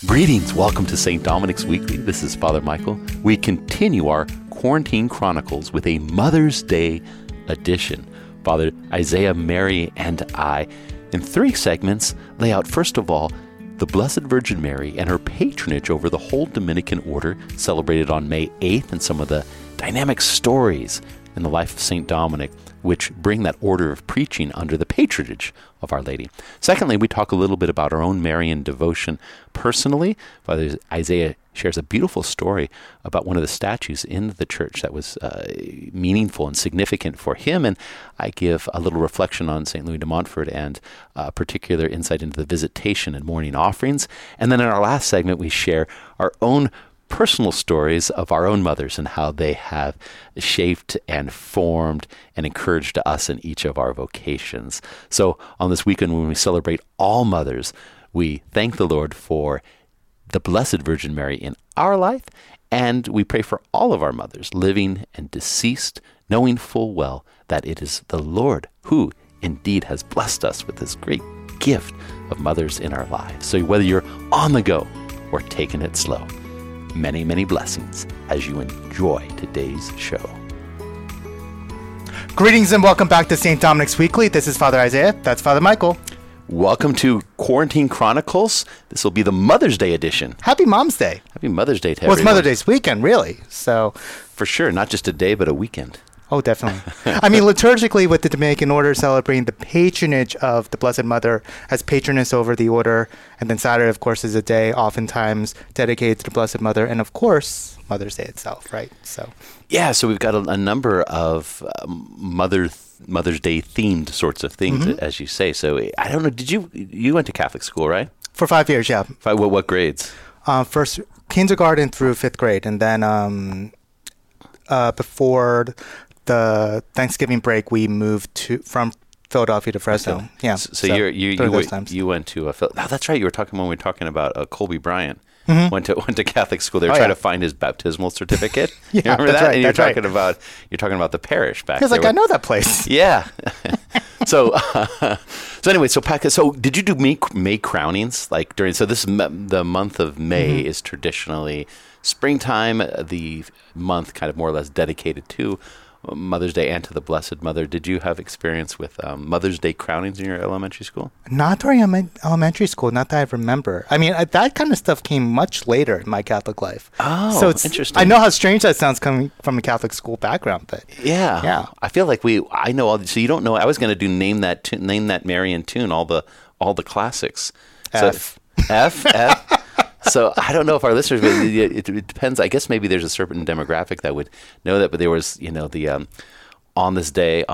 Greetings. Welcome to St. Dominic's Weekly. This is Father Michael. We continue our Quarantine Chronicles with a Mother's Day edition. Father Isaiah, Mary, and I, in 3 segments, lay out, first of all, the Blessed Virgin Mary and her patronage over the whole Dominican order, celebrated on May 8th, and some of the dynamic stories in the life of St. Dominic, which bring that order of preaching under the patronage of Our Lady. Secondly, we talk a little bit about our own Marian devotion personally. Father Isaiah shares a beautiful story about one of the statues in the church that was meaningful and significant for him, and I give a little reflection on St. Louis de Montfort and particular insight into the visitation and morning offerings. And then in our last segment, we share our own personal stories of our own mothers and how they have shaped and formed and encouraged us in each of our vocations. So on this weekend, when we celebrate all mothers, we thank the Lord for the Blessed Virgin Mary in our life, and we pray for all of our mothers, living and deceased, knowing full well that it is the Lord who indeed has blessed us with this great gift of mothers in our lives. So whether you're on the go or taking it slow, many, many blessings as you enjoy today's show. Greetings and welcome back to St. Dominic's Weekly. This is Father Isaiah. That's Father Michael. Welcome to Quarantine Chronicles. This will be the Mother's Day edition. Happy Mom's Day. Happy Mother's Day to Well, it's everyone. Mother's Day's weekend, really. So, For sure, not just a day, but a weekend. oh, definitely. I mean, liturgically, with the Dominican order celebrating the patronage of the Blessed Mother as patroness over the order. And then Saturday, of course, is a day oftentimes dedicated to the Blessed Mother. And of course, Mother's Day itself, right? So, Yeah, so we've got a number of Mother's Day themed sorts of things, as you say. So I don't know, you went to Catholic school, right? for 5 years, yeah. What grades? First, kindergarten through 5th grade. And then before the Thanksgiving break, we moved from Philadelphia to Fresno. Okay. Yeah. So you went to a that's right. You were talking when we were talking about Colby Bryant. Went to Catholic school. They were trying to find his baptismal certificate. Yeah, you remember that's that? right, And that's you're talking about the parish back He was there. like, I know that place. Yeah. So anyway, so did you do May crownings like during? So the month of May is traditionally springtime. The month kind of more or less dedicated to Mother's Day and to the Blessed Mother. Did you have experience with Mother's Day crownings in your elementary school? Not during elementary school, not that I remember. I mean, that kind of stuff came much later in my Catholic life. Oh, so it's interesting. I know how strange that sounds coming from a Catholic school background, but Yeah. I feel like I know all. So you don't know. I was going to do name that Marian tune, all the classics. So F. So I don't know if our listeners, but it depends. I guess maybe there's a certain demographic that would know that. But there was, the on this day,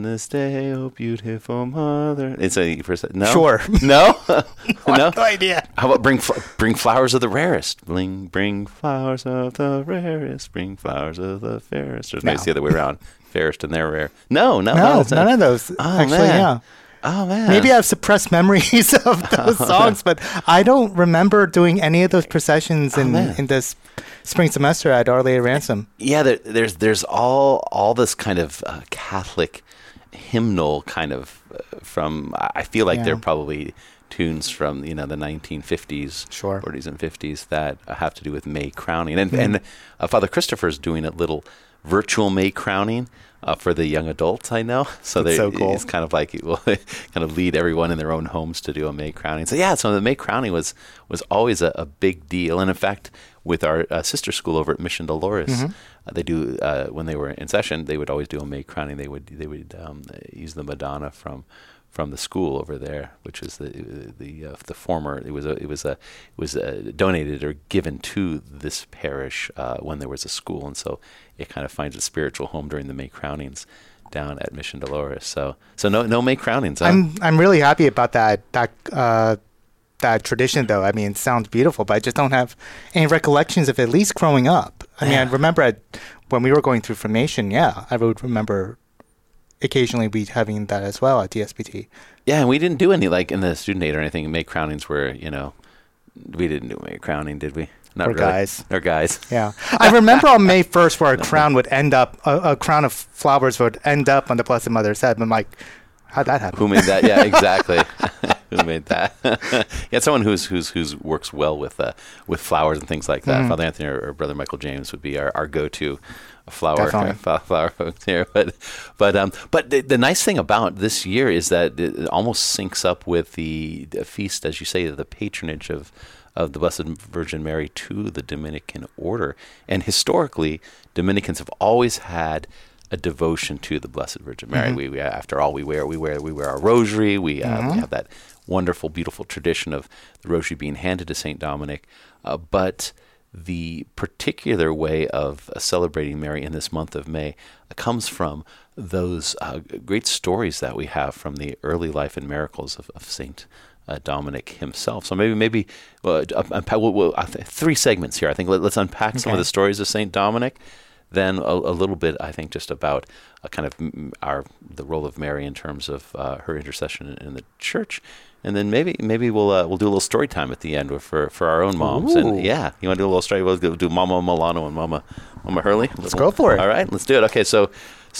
oh beautiful mother. It's no, Sure. no, no idea. How about bring flowers of the rarest? Bring flowers of the rarest. Bring flowers of the fairest. Or maybe it's the other way around. Fairest and they're rare. No, none of those. Oh, actually, man. yeah. Oh man. Maybe I have suppressed memories of those songs, but I don't remember doing any of those processions in this spring semester at Our Lady of Ransom. Yeah, there's all this kind of Catholic hymnal kind of from. I feel like they're probably tunes from the 1950s, Sure. 40s and 50s that have to do with May crowning, and Father Christopher's doing a little virtual May crowning. For the young adults, I know. So so cool. It's kind of like it will kind of lead everyone in their own homes to do a May crowning. So the May crowning was always a big deal. And in fact, with our sister school over at Mission Dolores, they do when they were in session, they would always do a May crowning. They would use the Madonna from the school over there, which is the former. It was donated or given to this parish when there was a school, and so it kind of finds a spiritual home during the May crownings down at Mission Dolores. So no May crownings. Huh? I'm really happy about that tradition, though. I mean, it sounds beautiful, but I just don't have any recollections of at least growing up. I mean, I remember when we were going through formation. Yeah, I would remember occasionally we having that as well at DSPT. Yeah, and we didn't do any like in the student aid or anything. May crownings were, we didn't do May crowning, did we? Not Or really. guys. Or guys. Yeah. I remember on May 1st where a crown would end up, a crown of flowers would end up on the Blessed Mother's head. I'm like, how'd that happen? Who made that? Yeah, exactly. who made that. Yeah, someone who's works well with flowers and things like that. Father Anthony or Brother Michael James would be our go-to flower folks here. But the nice thing about this year is that it almost syncs up with the feast, as you say, the patronage of the Blessed Virgin Mary to the Dominican order. And historically, Dominicans have always had a devotion to the Blessed Virgin Mary. We after all, we wear our rosary. We have that wonderful, beautiful tradition of the rosary being handed to Saint Dominic. But the particular way of celebrating Mary in this month of May comes from those great stories that we have from the early life and miracles of Saint Dominic himself. So maybe we'll 3 segments here. I think let's unpack some of the stories of Saint Dominic. Then a little bit, I think, just about kind of the role of Mary in terms of her intercession in the church, and then maybe we'll do a little story time at the end for our own moms. Ooh. And yeah, you want to do a little story? We'll do Mama Milano and Mama Hurley. Let's go for it. All right, let's do it. Okay, so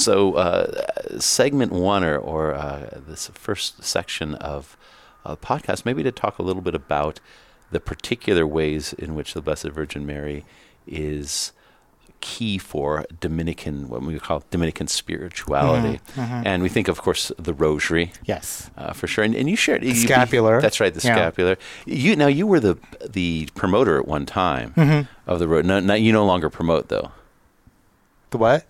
segment 1 or this first section of podcast, maybe to talk a little bit about the particular ways in which the Blessed Virgin Mary is key for Dominican, what we call Dominican spirituality. And we think, of course, the rosary. Yes. For sure. And you shared... The scapular. That's right, the scapular. You were the promoter at one time of the rosary. No, you no longer promote, though. The what?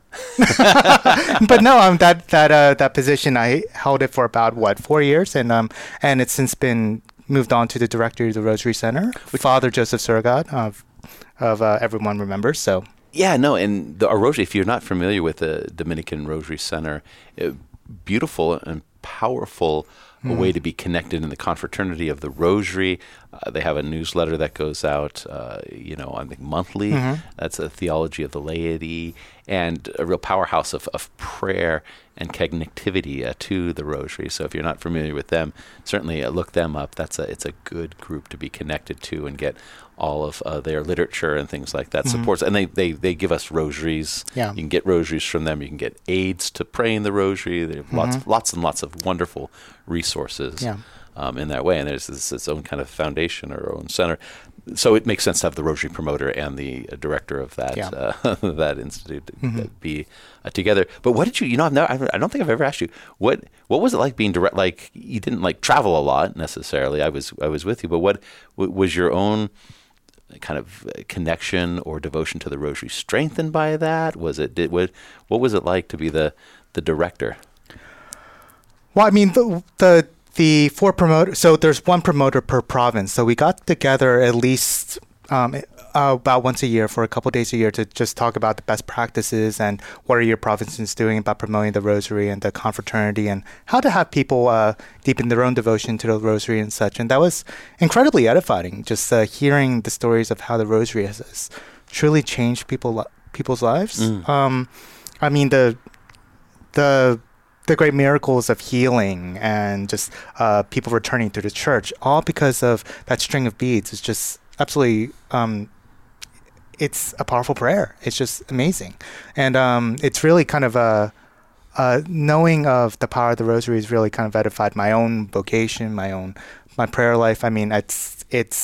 But no, that position, I held it for about, 4 years? And it's since been moved on to the director of the Rosary Center, Father Joseph Surratt, of Everyone Remembers, so... Yeah, no, and our rosary, if you're not familiar with the Dominican Rosary Center, beautiful and powerful way to be connected in the confraternity of the rosary. They have a newsletter that goes out, I think monthly. That's a theology of the laity and a real powerhouse of prayer and connectivity to the rosary. So if you're not familiar with them, certainly look them up. It's a good group to be connected to and get all of their literature and things like that supports. And they give us rosaries. Yeah. You can get rosaries from them. You can get aids to praying the rosary. They have lots and lots of wonderful resources in that way. And there's its own kind of foundation or own center. So it makes sense to have the rosary promoter and the director of that that institute be together. But what did you? I don't think I've ever asked you what was it like being direct? Like you didn't travel a lot necessarily. I was with you, but what was your own kind of connection or devotion to the rosary strengthened by that? What was it like to be the director? Well, I mean, the 4 promoters, so there's 1 promoter per province. So we got together at least about once a year for a couple days a year to just talk about the best practices and what are your provinces doing about promoting the rosary and the confraternity and how to have people deepen their own devotion to the rosary and such. And that was incredibly edifying, just hearing the stories of how the rosary has truly changed people's lives. I mean, the great miracles of healing and just people returning to the church, all because of that string of beads, is just absolutely, it's a powerful prayer. It's just amazing. And it's really kind of knowing of the power of the rosary has really kind of edified my own vocation, my prayer life. I mean, it's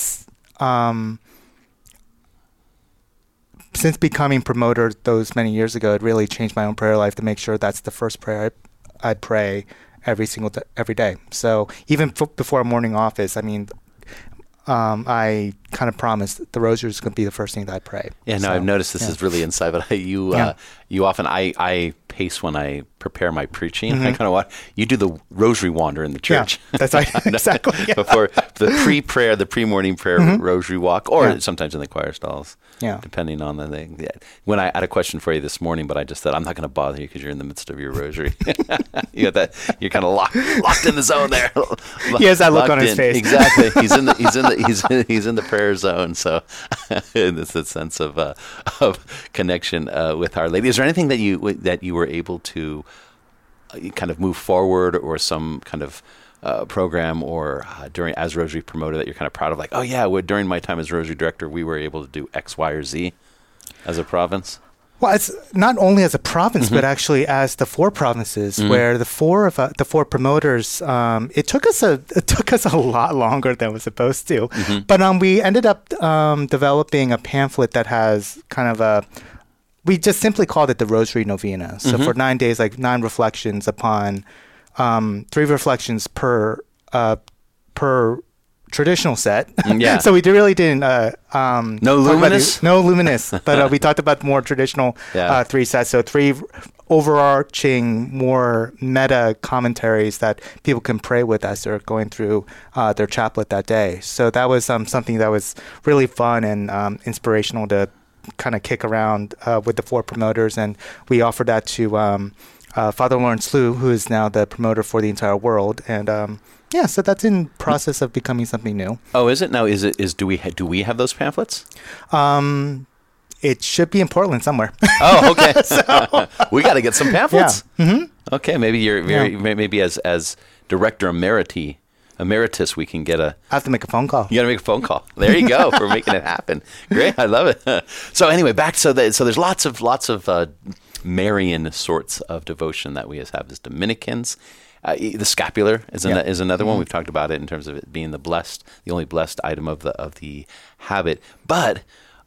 since becoming promoter those many years ago, it really changed my own prayer life to make sure that's the first prayer I pray every day. So even before morning office, I mean, I kind of promised the rosary is going to be the first thing that I pray. Yeah, no, I've noticed this is really inside, but you often, I pace when I prepare my preaching. I kind of you do the rosary wander in the church. Yeah, that's right. Exactly. Yeah. Before the pre-prayer, the pre-morning prayer rosary walk, or sometimes in the choir stalls. Yeah. Depending on the thing. Yeah. When I had a question for you this morning, but I just said, I'm not going to bother you because you're in the midst of your rosary. You got that. You're kind of locked in the zone there. He has that look on his face. Exactly. He's in the prayer zone. So it's a sense of connection with Our Lady. Is there anything that you were able to kind of move forward, or some kind of program or as Rosary promoter that you're kind of proud of, during my time as Rosary director, we were able to do X, Y, or Z as a province? Well, it's not only as a province, but actually as the four provinces, where the four promoters. It took us a lot longer than it was supposed to, but we ended up developing a pamphlet that has kind of we just simply called it the Rosary Novena. So for 9 days, like 9 reflections upon 3 reflections per traditional set. Yeah. So we really didn't. No luminous? No luminous. But we talked about more traditional 3 sets. So 3 overarching, more meta commentaries that people can pray with as they're going through their chaplet that day. So that was something that was really fun and inspirational to kind of kick around with the 4 promoters. And we offered that to Father Lawrence Liu, who is now the promoter for the entire world. And yeah, so that's in process of becoming something new. Oh, is it now? Do we have those pamphlets? It should be in Portland somewhere. Oh, okay. We got to get some pamphlets. Yeah. Mm-hmm. Okay, maybe maybe as director emeritus, we can get a. I have to make a phone call. You got to make a phone call. There you go. We're making it happen. Great, I love it. So anyway, back so there's lots of Marian sorts of devotion that we have as Dominicans. The scapular is another one. We've talked about it in terms of it being the only blessed item of the habit. But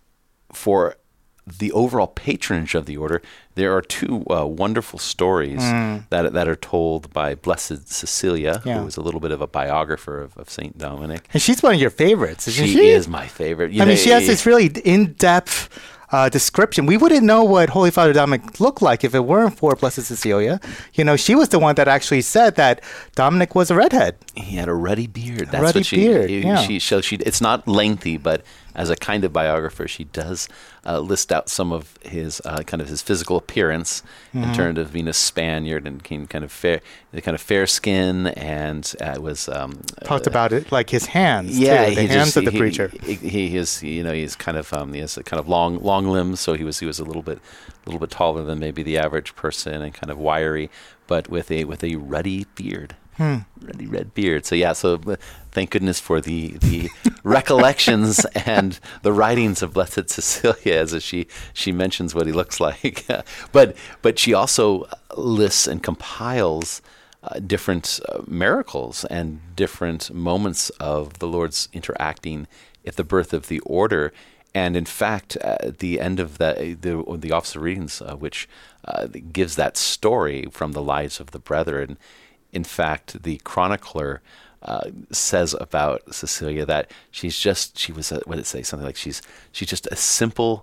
for the overall patronage of the order, there are 2 wonderful stories that are told by Blessed Cecilia, who was a little bit of a biographer of Saint Dominic. And she's one of your favorites, isn't she? She is my favorite. I mean, she has this really in-depth description. We wouldn't know what Holy Father Dominic looked like if it weren't for Blessed Cecilia. You know, she was the one that actually said that Dominic was a redhead. He had a ruddy beard. That's ruddy what beard. She it's not lengthy, but as a kind of biographer, she does list out some of his his physical appearance in terms of being a Spaniard and kind of fair skin, and was talked about it like his hands. Yeah, too, the hands of the preacher. He is, he's kind of he has a kind of long limbs, so he was a little bit taller than maybe the average person, and kind of wiry, but with a ruddy beard. Ruddy red beard. So thank goodness for the recollections and the writings of Blessed Cecilia, as she mentions what he looks like. But she also lists and compiles different miracles and different moments of the Lord's interacting at the birth of the order. And in fact, at the end of the Office of Readings, which gives that story from the lives of the brethren, in fact, the chronicler says about Cecilia that she was what did it say? Something like she's just a simple,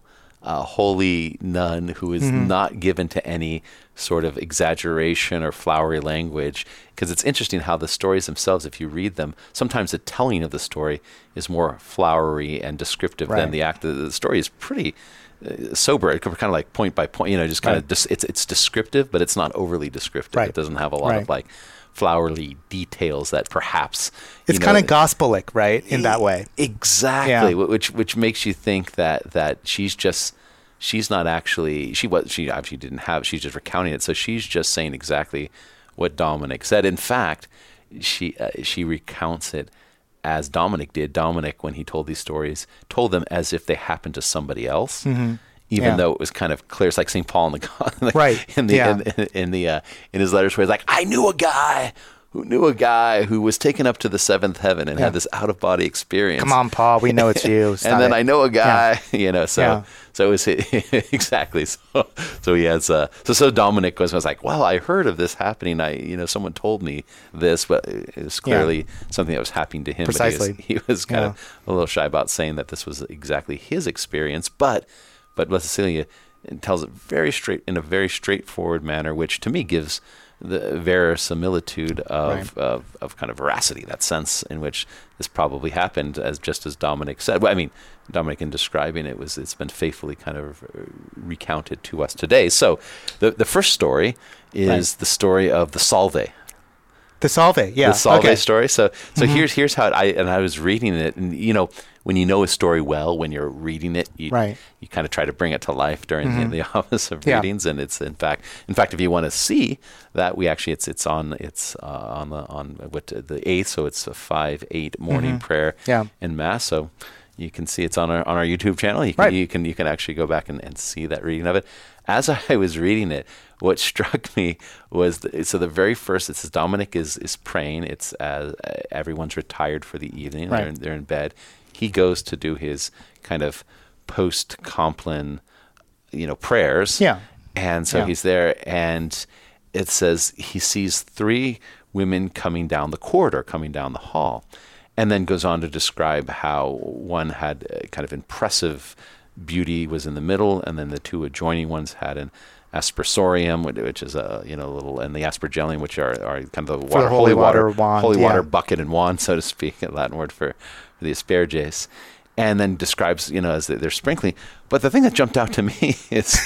holy nun who is not given to any sort of exaggeration or flowery language. Because it's interesting how the stories themselves, if you read them, sometimes the telling of the story is more flowery and descriptive than the act. The story is pretty sober, kind of like point by point, just kind of it's descriptive, but it's not overly descriptive. It doesn't have a lot of like flowery details that perhaps it's kind of gospelic, right? In that way, exactly. Which makes you think that she's not actually she obviously didn't have. She's just recounting it, so she's just saying exactly what Dominic said. In fact, she recounts it as Dominic did. Dominic, when he told these stories, told them as if they happened to somebody else, even though it was kind of clear. It's like St. Paul in his letters, where he's like, "I knew a guy who was taken up to the 7th heaven and had this out of body experience." Come on, Paul, we know it's you. And then I know a guy, So it was exactly. So he has. So Dominic was like, well, I heard of this happening. Someone told me this, but it was clearly something that was happening to him. Precisely. But he was kind of a little shy about saying that this was exactly his experience. But Blessed Cecilia tells it in a very straightforward manner, which to me gives the verisimilitude of kind of veracity, that sense in which this probably happened, just as Dominic said. Well, I mean, Dominic, in describing it's been faithfully kind of recounted to us today. So the first story is the story of the Salve. The Salve, yeah. The Salve story. So here's how I was reading it, and when you know a story well, when you're reading it, you kind of try to bring it to life during the Office of Readings, and it's in fact, if you want to see that, it's on the 8th, so it's a 5/8 morning prayer and Mass. So You can see it's on our YouTube channel. You can actually go back and see that reading of it. As I was reading it, what struck me was the very first, it says Dominic is praying. It's everyone's retired for the evening. Right. They're in bed. He goes to do his kind of post-Compline, prayers. Yeah. And so he's there, and it says he sees 3 women coming down the corridor, coming down the hall, and then goes on to describe how one had a kind of impressive beauty, was in the middle, and then the 2 adjoining ones had an aspersorium, which is a little, and the aspergillium, which are kind of the water, holy water wand, holy water bucket and wand, so to speak, a Latin word for the asperges, and then describes as they're sprinkling. But the thing that jumped out to me is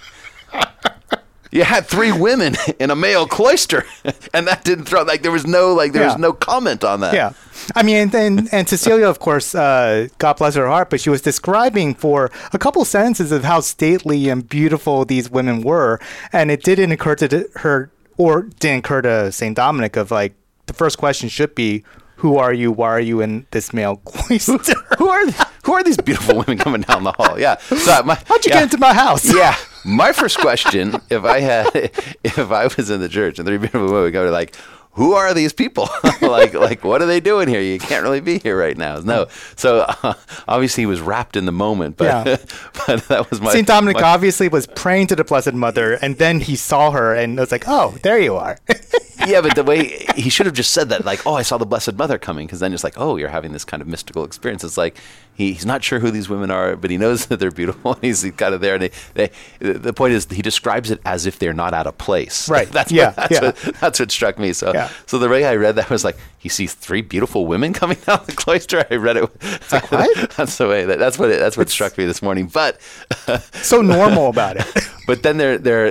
you had 3 women in a male cloister, and that didn't there was no comment on that. Yeah. I mean, and Cecilia, of course, God bless her heart, but she was describing for a couple sentences of how stately and beautiful these women were. And it didn't occur to her, or didn't occur to St. Dominic of the first question should be, who are you? Why are you in this male cloister? Who are these beautiful women coming down the hall? Yeah. So how'd you get into my house? Yeah. My first question, if I was in the church and 3 beautiful women would go who are these people? What are they doing here? You can't really be here right now. No. So obviously he was wrapped in the moment, but, but that was St. Dominic obviously was praying to the Blessed Mother, and then he saw her and was like, oh, there you are. Yeah, but the way he should have just said that, oh, I saw the Blessed Mother coming, because then it's oh, you're having this kind of mystical experience. It's he's not sure who these women are, but he knows that they're beautiful, and he's kind of there. And the point is, he describes it as if they're not out of place. Right. That's what struck me. So, so the way I read that was he sees 3 beautiful women coming down the cloister. I read it. What? That's the way. That's what struck me this morning. But so normal about it. But then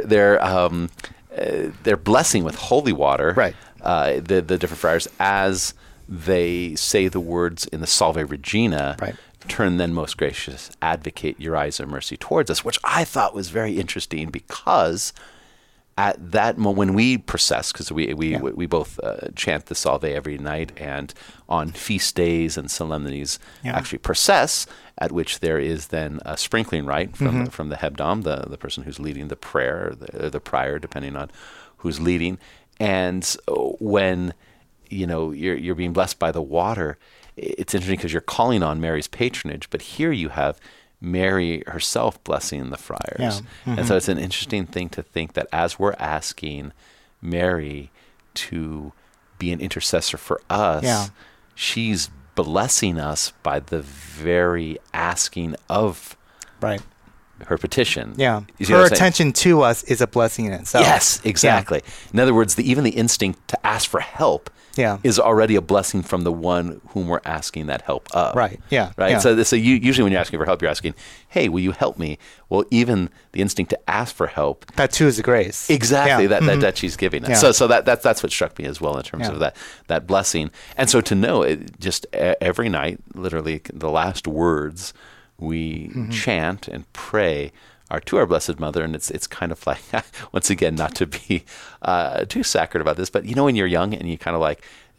they're blessing with holy water, right? The different friars, as they say the words in the Salve Regina, right? Turn then, most gracious advocate, your eyes of mercy towards us, which I thought was very interesting, because at that moment when we process, because we both chant the Salve every night, and on feast days and solemnities actually process, at which there is then a sprinkling rite from the hebdom, the person who's leading the prayer, the prior, depending on who's leading. And when you're being blessed by the water, it's interesting because you're calling on Mary's patronage, but here you have Mary herself blessing the friars. Yeah. Mm-hmm. And so it's an interesting thing to think that as we're asking Mary to be an intercessor for us, she's blessing us by the very asking of her petition. Yeah. Her attention to us is a blessing in itself. Yes, exactly. Yeah. In other words, even the instinct to ask for help is already a blessing from the one whom we're asking that help of. Right. Yeah. Right. Yeah. So usually when you're asking for help, you're asking, hey, will you help me? Well, even the instinct to ask for help. That too is a grace. Exactly. That she's giving us. Yeah. So that's what struck me as well in terms of that blessing. And so to know it, just every night, literally the last words we chant and pray are to our Blessed Mother, and it's kind of once again, not to be too saccharine about this, but when you're young and you kind of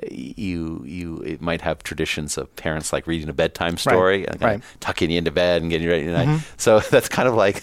it might have traditions of parents reading a bedtime story and tucking you into bed and getting you ready. So that's kind of like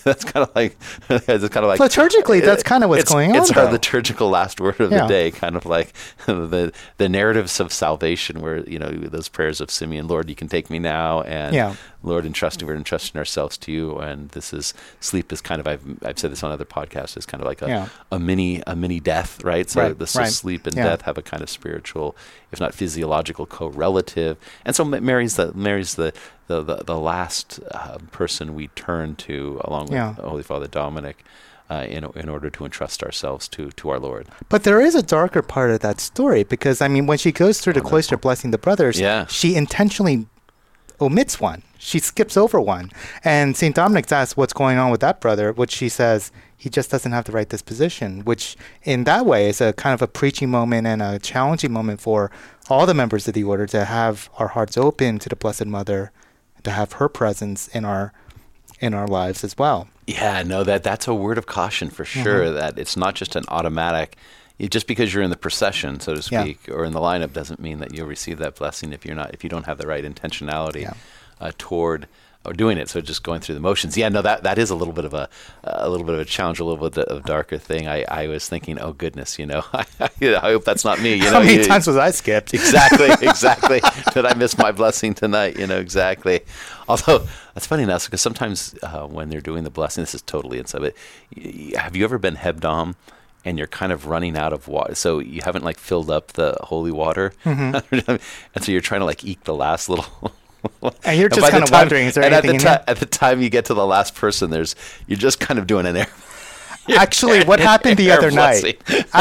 liturgically, that's kind of what's going on. It's our liturgical last word of the day, kind of like the narratives of salvation, where those prayers of Simeon, Lord, you can take me now, and Lord, we're entrusting ourselves to you. And sleep is kind of, I've said this on other podcasts, is kind of like a mini death, right? So sleep and death have a kind of spiritual, if not physiological, correlative. And so Mary's the last person we turn to, along with Holy Father Dominic, in order to entrust ourselves to our Lord. But there is a darker part of that story, because when she goes through the cloister blessing the brothers, she intentionally omits one. She skips over one. And St. Dominic asks what's going on with that brother, which she says he just doesn't have the right disposition, which in that way is a kind of a preaching moment and a challenging moment for all the members of the order to have our hearts open to the Blessed Mother, to have her presence in our lives as well. Yeah, no, that's a word of caution for sure, that it's not just an automatic, just because you're in the procession, so to speak, or in the lineup, doesn't mean that you'll receive that blessing if you don't have the right intentionality toward doing it. So just going through the motions. Yeah, no, that is a little bit of a challenge, a little bit of darker thing. I was thinking, oh goodness, I hope that's not me. How many times was I skipped? Exactly. Did I miss my blessing tonight? Exactly. Although that's funny enough, because sometimes when they're doing the blessing, this is totally inside. But have you ever been Hebdom? And you're kind of running out of water, so you haven't filled up the holy water, and so you're trying to eke the last little. And you're just kind of wondering, is there anything in here? At the time you get to the last person, you're just kind of doing an air. Actually, what happened the other night?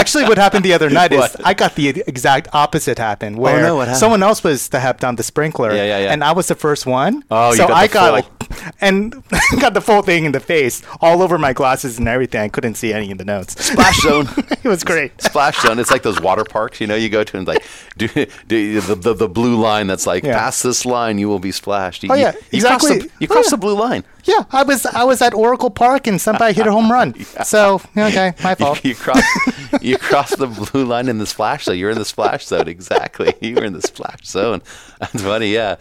Is I got the exact opposite happen, where someone else was the Hebdom, the sprinkler, and I was the first one. Oh, so I got got the full thing in the face, all over my glasses and everything. I couldn't see any of the notes. Splash zone. It was great. Splash zone. It's like those water parks, you go to and do the blue line that's past this line you will be splashed. Exactly. You cross the blue line. Yeah, I was at Oracle Park and somebody hit a home run. So okay, my fault. You cross the blue line in the splash zone. You're in the splash zone. Exactly. You were in the splash zone. That's funny. Yeah.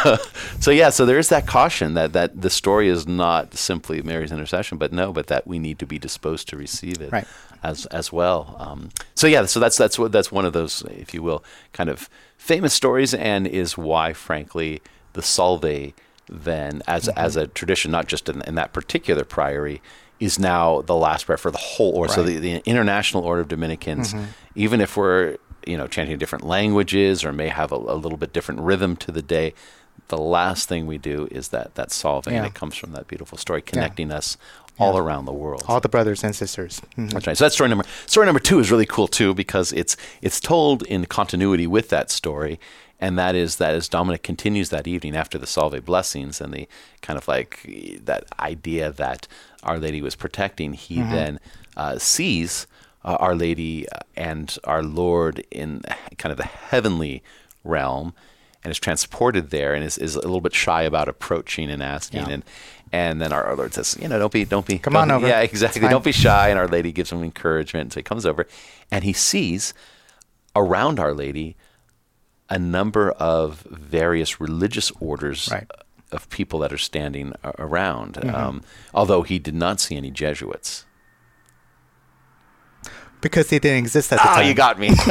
So there is that caution that the story is not simply Mary's intercession, but that we need to be disposed to receive it as well. So that's one of those, if you will, kind of famous stories, and is why, frankly, the Salve then as a tradition, not just in that particular priory, is now the last prayer for the whole order. So the International Order of Dominicans, even if we're chanting different languages or may have a little bit different rhythm to the day, the last thing we do is that Salve, and it comes from that beautiful story connecting us all around the world. All the brothers and sisters. That's right. So that's story number 2 is really cool too, because it's told in continuity with that story. And that is as Dominic continues that evening after the Salve blessings and the kind of that idea that Our Lady was protecting, he then sees Our Lady and our Lord in kind of the heavenly realm, and is transported there, and is a little bit shy about approaching and asking, and then our Lord says, don't be come on over. Yeah, exactly. Don't be shy. And Our Lady gives him encouragement. So he comes over, and he sees around Our Lady a number of various religious orders of people that are standing around, although he did not see any Jesuits. Because they didn't exist at the time. Oh, you got me.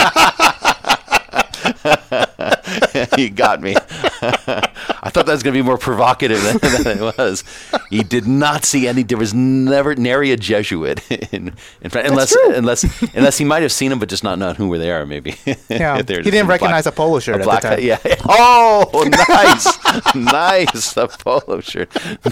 You got me. I thought that was going to be more provocative than it was. He did not see any. There was never nary a Jesuit in front, unless he might have seen them, but just not known who they are. Maybe. Yeah, he didn't recognize a polo shirt at the time. Yeah. Oh, nice, a polo shirt.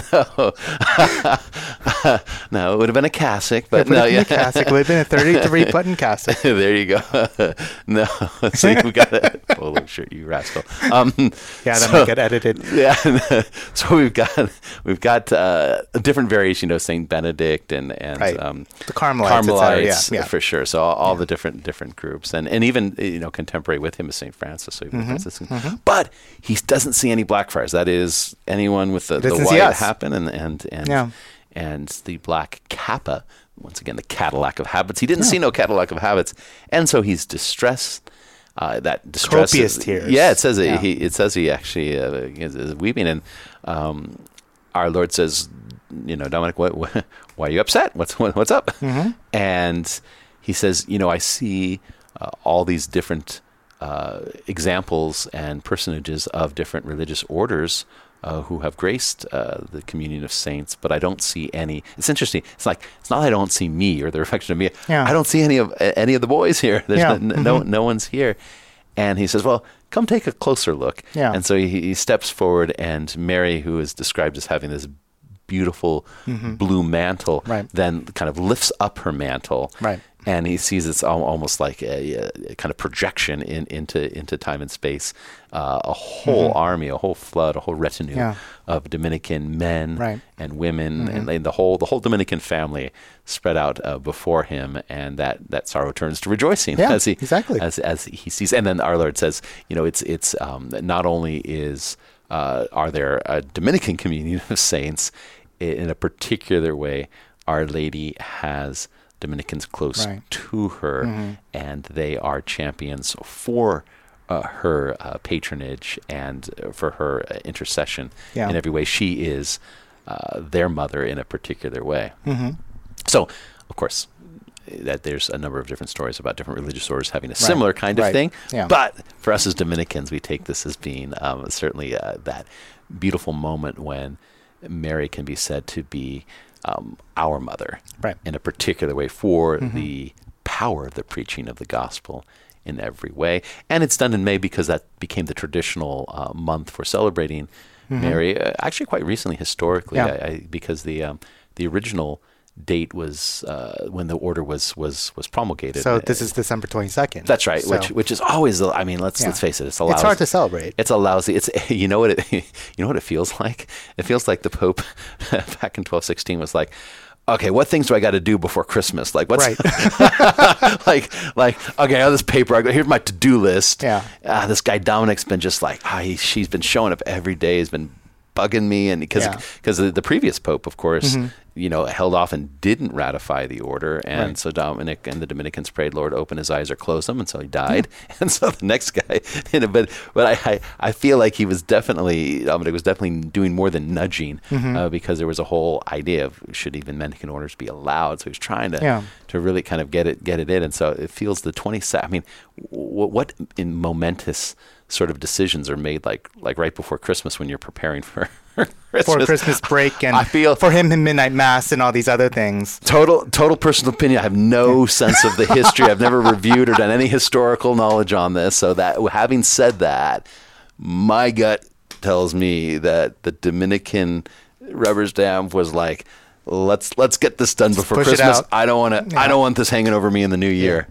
No, it would have been a cassock, but no, a cassock. It would have been a 33-button cassock. There you go. No, so we got a polo shirt, you rascal. That might get edited. Yeah, so we've got a different variation, Saint Benedict and the Carmelites, for sure. So all the different groups, and even contemporary with him is Saint Francis. So but he doesn't see any Blackfriars. That is anyone with the white happen and the black kappa. Once again, the Cadillac of habits. He didn't see no Cadillac of habits, and so he's distressed. That distress, copious tears. Yeah, it says he actually is weeping, and our Lord says, Dominic, why are you upset? What's up? And he says, I see all these different examples and personages of different religious orders who have graced the communion of saints, but I don't see any. It's interesting. It's not I don't see me or the reflection of me. I don't see any of the boys here. There's no one's here. And he says, well, come take a closer look. Yeah. And so he steps forward, and Mary, who is described as having this beautiful blue mantle, then kind of lifts up her mantle. Right. And he sees it's almost like a kind of projection into time and space, a whole army, a whole flood, a whole retinue of Dominican men and women, and the whole Dominican family spread out before him, and that sorrow turns to rejoicing as he sees. And then our Lord says, it's not only are there a Dominican communion of saints, in a particular way, Our Lady has Dominicans close to her, and they are champions for her patronage and for her intercession Yeah. in every way. She is their mother in a particular way. Mm-hmm. So, of course, that there's a number of different stories about different religious orders having a similar kind of thing. Yeah. But for us as Dominicans, we take this as being certainly that beautiful moment when Mary can be said to be our mother in a particular way for the power of the preaching of the gospel in every way. And it's done in May because that became the traditional month for celebrating Mary, actually quite recently historically, because the original date was when the order was promulgated. So this is December 22nd. That's right, So, which is always. I mean, let's face it. It's hard to celebrate. It's a lousy. It's you know what it feels like. It feels like the Pope back in 1216 was like, okay, what things do I got to do before Christmas? Like what's like okay, I have this paper. Here's my to-do list. Yeah. This guy Dominic's been just like she's been showing up every day. He's been bugging me, and because the previous Pope, of course, held off and didn't ratify the order, and so Dominic and the Dominicans prayed, Lord, open his eyes or close them, and so he died. And so the next guy, but I feel like Dominic was definitely doing more than nudging, because there was a whole idea of should even Mendicant orders be allowed. So he was trying to really kind of get it in, and so it feels the 22nd. I mean, what in momentous sort of decisions are made like right before Christmas when you're preparing for Christmas. For Christmas break, and I feel for him in midnight mass and all these other things. Total personal opinion. I have no sense of the history. I've never reviewed or done any historical knowledge on this. So that, having said that, my gut tells me that the Dominican rubber stamp was like, let's get this done before Christmas. I don't want this hanging over me in the new year.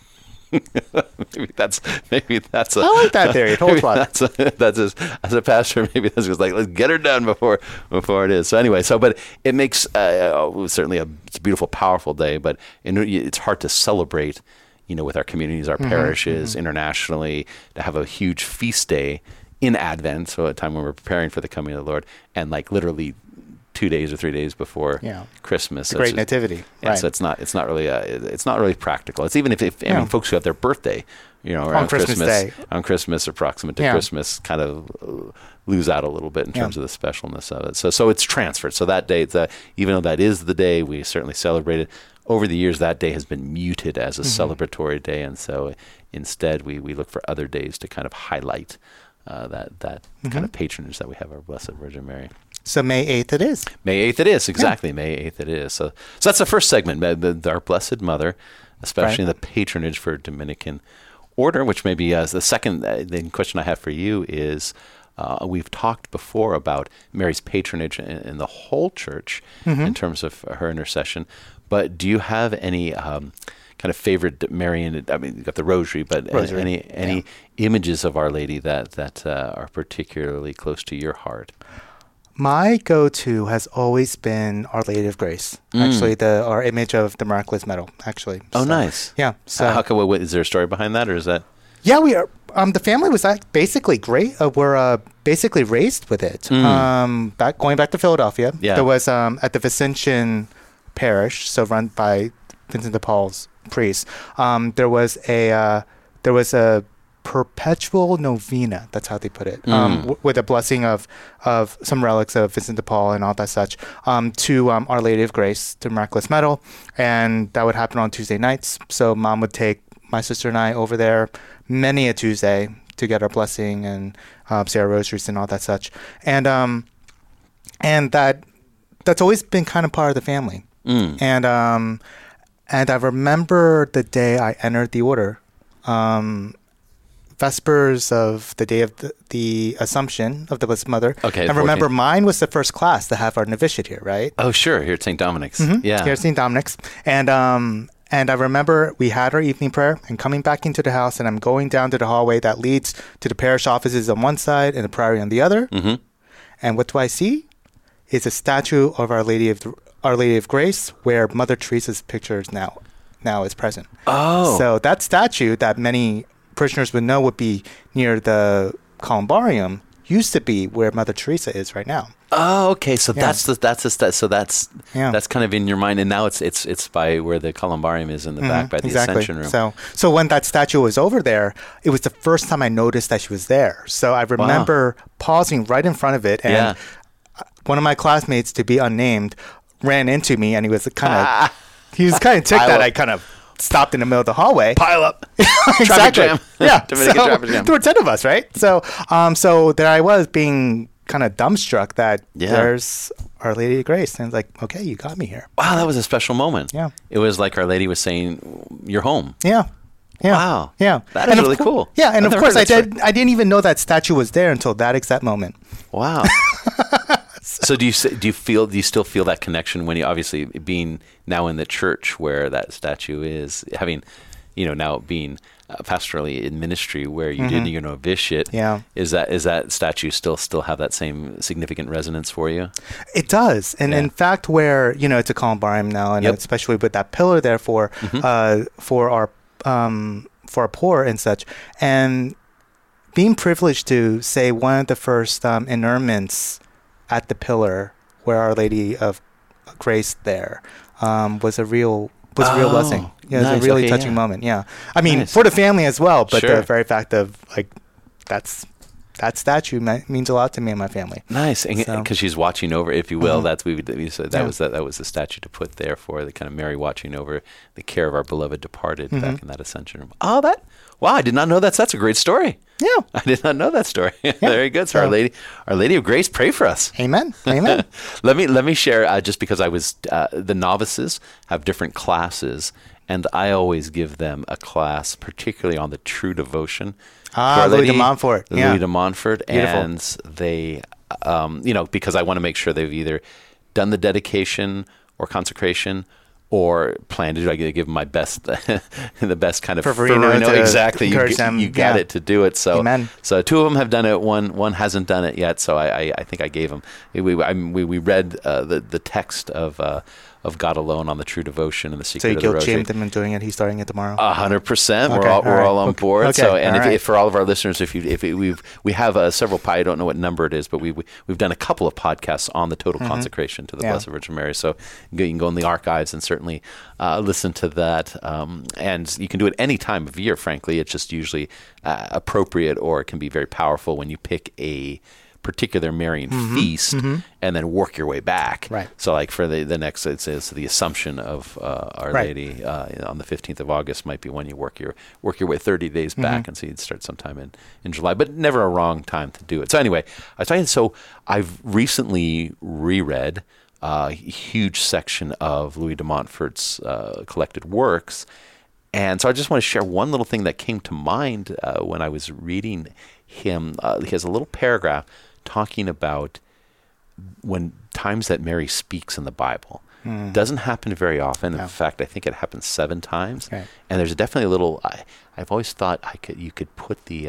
maybe that's I like that theory. It holds water. That's as a pastor, maybe this was like, let's get her done before it is. So anyway, but it makes certainly it's a beautiful, powerful day, but it's hard to celebrate, with our communities, our parishes, internationally, to have a huge feast day in Advent, so a time when we're preparing for the coming of the Lord, and like literally 2 days or 3 days before Christmas. The Great Nativity. Yeah, so it's not really practical. It's even if folks who have their birthday, around on Christmas Day, on Christmas or proximate to Christmas, kind of lose out a little bit in terms of the specialness of it. So it's transferred. So that day, even though that is the day we certainly celebrate it, over the years that day has been muted as a celebratory day, and so instead we look for other days to kind of highlight that kind of patronage that we have our Blessed Virgin Mary. So May 8th it is. May 8th it is, exactly. May 8th it is. So that's the first segment, our Blessed Mother, especially the patronage for Dominican order, which maybe the second question I have for you is, we've talked before about Mary's patronage in the whole church in terms of her intercession, but do you have any kind of favorite Marian, I mean, you've got the Rosary, but any images of Our Lady that are particularly close to your heart? My go-to has always been Our Lady of Grace. Actually, our image of the Miraculous Medal. Actually. Oh, nice. Yeah. So how come? Is there a story behind that, or is that? Yeah, we are. The family was basically great. We're basically raised with it. Going back to Philadelphia, there was at the Vincentian Parish, so run by Vincent de Paul's priest. There was a perpetual novena, that's how they put it, with a blessing of some relics of Vincent de Paul and all that such, to Our Lady of Grace, to Miraculous Medal, and that would happen on Tuesday nights. So Mom would take my sister and I over there many a Tuesday to get our blessing and say our rosaries and all that such, and that's always been kind of part of the family, and I remember the day I entered the order. Vespers of the day of the Assumption of the Blessed Mother. Okay. And remember, mine was the first class to have our novitiate here, right? Oh, sure. Here at St. Dominic's. Yeah. Here at St. Dominic's. And I remember we had our evening prayer and coming back into the house, and I'm going down to the hallway that leads to the parish offices on one side and the priory on the other. And what do I see? It's a statue of Our Lady of Grace, where Mother Teresa's picture is now is present. Oh. So that statue that many parishioners would know would be near the columbarium used to be where Mother Teresa is right now. Oh, okay. So Yeah. so that's kind of in your mind, and now it's by where the columbarium is in the back by the Ascension Room. So when that statue was over there, it was the first time I noticed that she was there. So I remember pausing right in front of it, and one of my classmates, to be unnamed, ran into me, and he was kind of ticked that I kind of stopped in the middle of the hallway. Pile up. Exactly. Traffic jam. Yeah. Dominican traffic jam. There were 10 of us, right? So there I was being kind of dumbstruck that there's Our Lady of Grace. And it's like, okay, you got me here. Wow, that was a special moment. Yeah. It was like Our Lady was saying, you're home. Yeah. Yeah. Wow. Yeah. That is really cool. Yeah. And I've of never course, heard that I didn't even know that statue was there until that exact moment. Wow. So do you still feel that connection when you, obviously being now in the church where that statue is, having, now being pastorally in ministry where you did your novitiate? Yeah. Is that statue still have that same significant resonance for you? It does. And in fact, where, it's a columbarium now, and especially with that pillar there for our poor and such, and being privileged to say one of the first interments at the pillar where Our Lady of Grace there was a real blessing. Yeah, nice. It was a really touching moment. Yeah. I mean, for the family as well, but the very fact of that statue means a lot to me and my family. Nice, because she's watching over, if you will. That's we said that was the statue to put there for the kind of Mary watching over the care of our beloved departed back in that Ascension Room. Oh, wow! I did not know that. That's a great story. Yeah, I did not know that story. Very good. So Our Lady of Grace, pray for us. Amen. Amen. Let me share just because I was the novices have different classes, and I always give them a class, particularly on the true devotion. Louis de Montfort. Louis de Montfort. Beautiful. And they, because I want to make sure they've either done the dedication or consecration or plan to do. I give them my best, the best kind of Fervorino exactly. You got it to do it. So, Amen. So two of them have done it. One hasn't done it yet. So I think I gave them. We read the text of God alone on the true devotion and the secret of the rosary. So you guilt-shamed him in doing it. He's starting it tomorrow. 100%. We're all on board. Okay. So, and if for all of our listeners, we have several. I don't know what number it is, but we've done a couple of podcasts on the total consecration to the Blessed Virgin Mary. So you can go in the archives and certainly listen to that. And you can do it any time of year. Frankly, it's just usually appropriate, or it can be very powerful when you pick a particular Marian feast and then work your way back. Right. So like for the next, it's the Assumption of Our Lady on the 15th of August might be when you work your way 30 days back, and so you'd start sometime in July, but never a wrong time to do it. So anyway, I was talking, so I've recently reread a huge section of Louis de Montfort's collected works. And so I just want to share one little thing that came to mind when I was reading him. He has a little paragraph talking about when times that Mary speaks in the Bible. Doesn't happen very often. In fact, I think it happens 7 times. Right. And there's definitely a little. I've always thought you could put the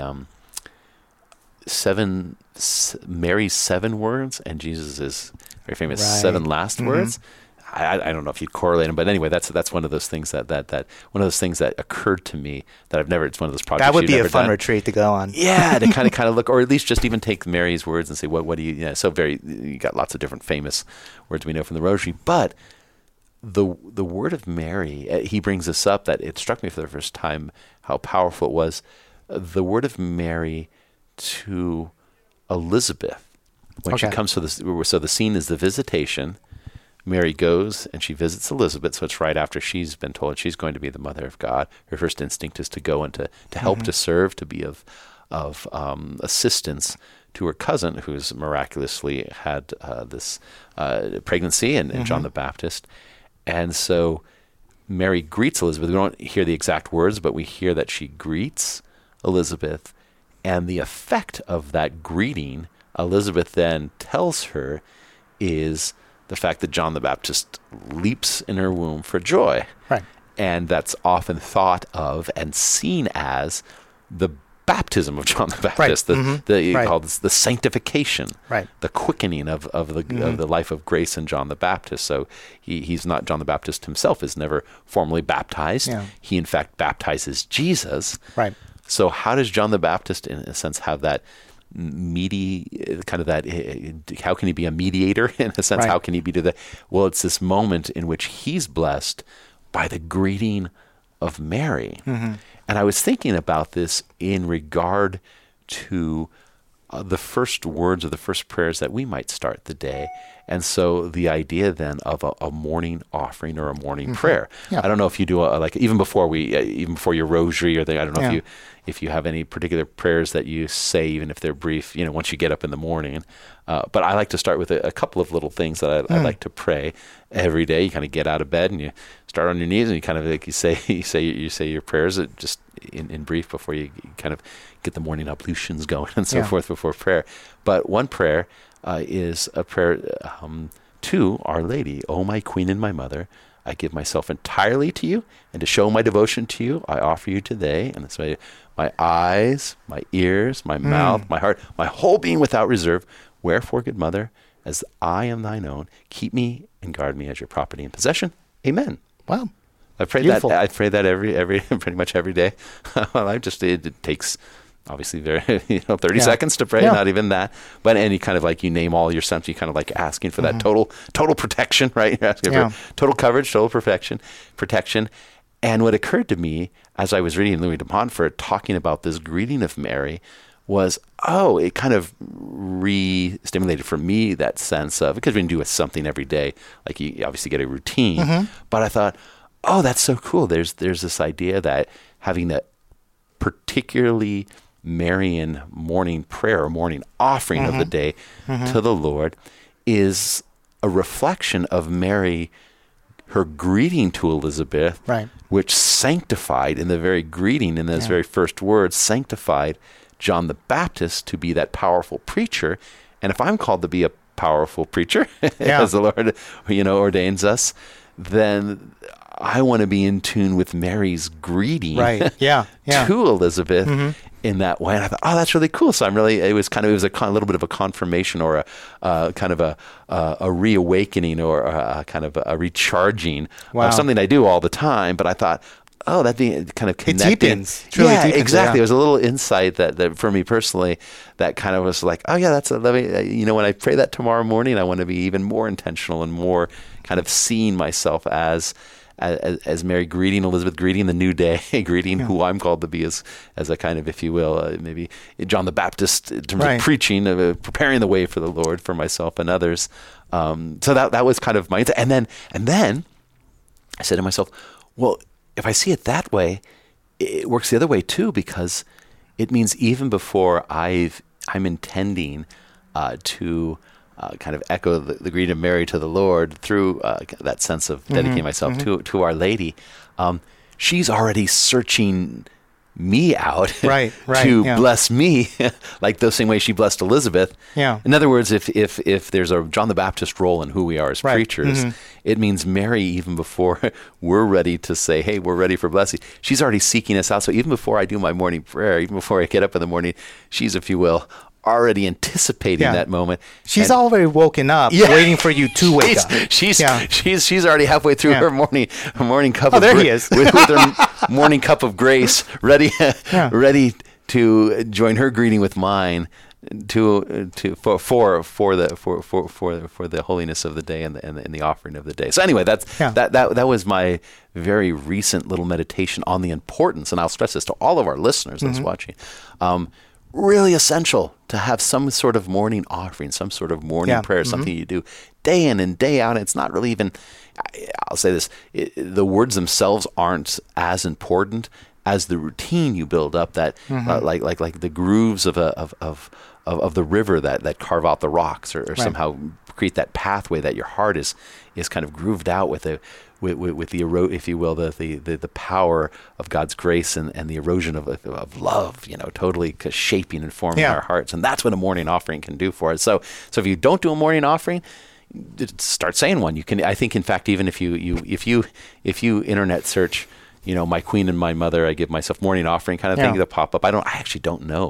Mary's 7 words and Jesus' very famous 7 last words. I don't know if you'd correlate them, but anyway, that's one of those things that one of those things that occurred to me that I've never. It's one of those projects that would be a fun done. retreat to go on. Yeah, to kind of look, or at least just even take Mary's words and say, what do you? Yeah, so you got lots of different famous words we know from the Rosary, but the word of Mary, he brings this up that it struck me for the first time how powerful it was. The word of Mary to Elizabeth when she comes to this. So the scene is the visitation. Mary goes and she visits Elizabeth, so it's right after she's been told she's going to be the mother of God. Her first instinct is to go and to help, to serve, to be of assistance to her cousin, who's miraculously had this pregnancy, and John the Baptist. And so Mary greets Elizabeth. We don't hear the exact words, but we hear that she greets Elizabeth. And the effect of that greeting, Elizabeth then tells her, is the fact that John the Baptist leaps in her womb for joy. Right. And that's often thought of and seen as the baptism of John the Baptist, called the sanctification, the quickening of the life of grace in John the Baptist. So he's not, John the Baptist himself is never formally baptized. Yeah. He in fact baptizes Jesus. Right. So how does John the Baptist in a sense have that kind of that, how can he be a mediator in a sense? Right. How can he be to the, well, it's this moment in which he's blessed by the greeting of Mary. And I was thinking about this in regard to the first words or the first prayers that we might start the day. And so the idea then of a morning offering or a morning prayer. Yeah. I don't know if you do like even before your rosary or I don't know if you have any particular prayers that you say, even if they're brief, once you get up in the morning. But I like to start with a couple of little things that I like to pray every day. You kind of get out of bed and you start on your knees and you kind of like you say your prayers just in brief before you kind of get the morning ablutions going and so forth before prayer. But one prayer is a prayer to Our Lady. "O my Queen and my Mother, I give myself entirely to you, and to show my devotion to you, I offer you today." And that's my eyes, my ears, my mouth, my heart, my whole being without reserve. Wherefore, good Mother, as I am thine own, keep me and guard me as your property and possession. Amen. Wow. I pray Beautiful. that. I pray that every pretty much every day. Well, it takes obviously 30 seconds to pray, not even that. But and you kind of like you name all your sons, you kind of like asking for that total protection, right? You're asking for total coverage, total protection. And what occurred to me as I was reading Louis de Montfort talking about this greeting of Mary was, it kind of re-stimulated for me that sense of, because we can do something every day, like you obviously get a routine. But I thought, that's so cool. There's this idea that having that particularly Marian morning prayer or morning offering of the day to the Lord is a reflection of Mary, her greeting to Elizabeth, which sanctified in the very greeting, in those very first words, sanctified John the Baptist to be that powerful preacher. And if I'm called to be a powerful preacher, as the Lord ordains us, then I want to be in tune with Mary's greeting to Elizabeth in that way. And I thought, that's really cool. So it was a little bit of a confirmation or a kind of a reawakening or a kind of a recharging of something I do all the time. But I thought, that'd be kind of connecting. It deepens. Truly deepens, exactly. It was a little insight that for me personally, that kind of was like, when I pray that tomorrow morning, I want to be even more intentional and more kind of seeing myself as Mary greeting Elizabeth, greeting the new day, greeting who I'm called to be as a kind of, if you will, maybe John the Baptist in terms of preaching, preparing the way for the Lord for myself and others. So that was kind of my insight. And then I said to myself, well, if I see it that way, it works the other way too, because it means even before I'm intending to kind of echo the greeting of Mary to the Lord through that sense of dedicating myself to Our Lady, she's already searching me out to bless me, like the same way she blessed Elizabeth. In other words, if there's a John the Baptist role in who we are as preachers, it means Mary, even before we're ready to say, hey, we're ready for blessing, she's already seeking us out. So even before I do my morning prayer, even before I get up in the morning, she's, if you will, already anticipating that moment. She's already woken up, waiting for you to wake up. She's already halfway through her morning cup. Oh, there he is with her morning cup of grace, ready to join her greeting with mine for the holiness of the day and the offering of the day. So anyway, that was my very recent little meditation on the importance, and I'll stress this to all of our listeners that's watching. Really essential to have some sort of morning offering, some sort of morning prayer, something you do day in and day out. And it's not really even, I'll say this, the words themselves aren't as important as the routine you build up, that like the grooves of the river that carve out the rocks or somehow create that pathway that your heart is kind of grooved out with the if you will, the power of God's grace and the erosion of love, totally shaping and forming our hearts. And that's what a morning offering can do for us. So if you don't do a morning offering, start saying one. You can, I think, in fact, even if you internet search, my Queen and my Mother, I give myself morning offering kind of thing, that'll pop up. I actually don't know